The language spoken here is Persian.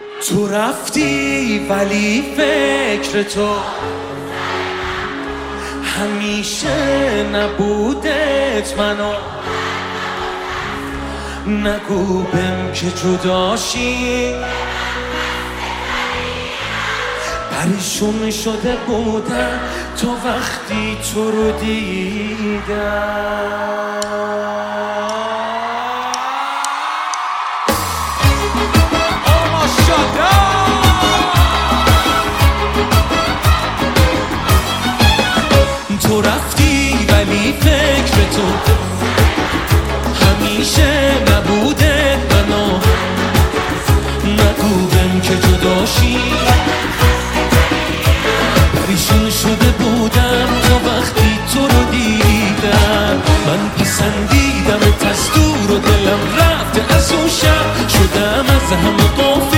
تو رفتی ولی فکر تو همیشه نبودت منو نگو بهم که جداشی پریشون شده بودم تا وقتی تو رو دیدم. تو رفتی ولی فکر تو همیشه نبوده منو نگو بهم که جداشی پریشون شده بودم تا وقتی تو رو دیدم. من پسندیدم از دور و دلم رفته از اون شب شدم از همه